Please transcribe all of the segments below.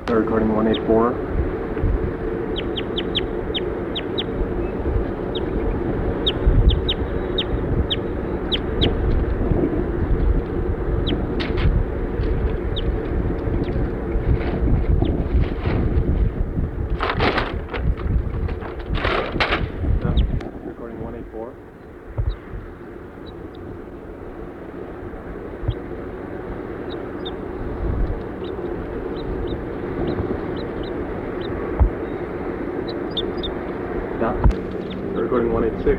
They're recording 184. Recording 184. Stop. Recording 186.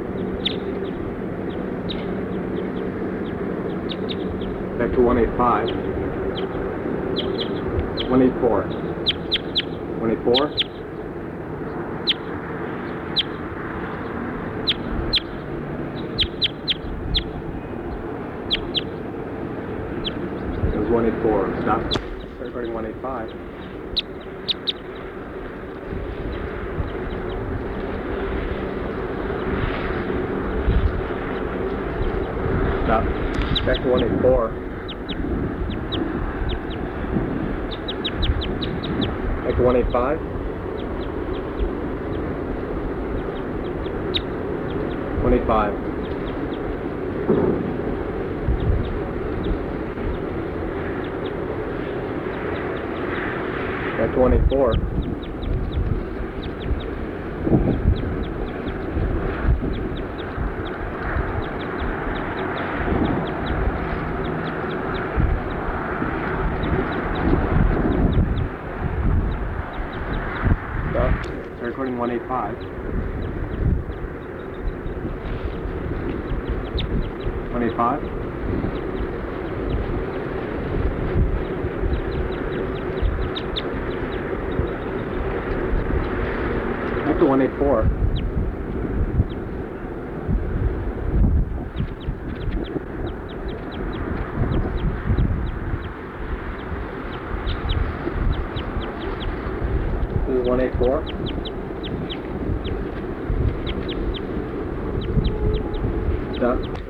Back to 185. 184. 184. It was 184. Stop. Recording 185. Stop. Back to 184. Back to 185. 185. Back to 184. Stop. Start recording 185. 185. Back to 184. This is 184. Stop.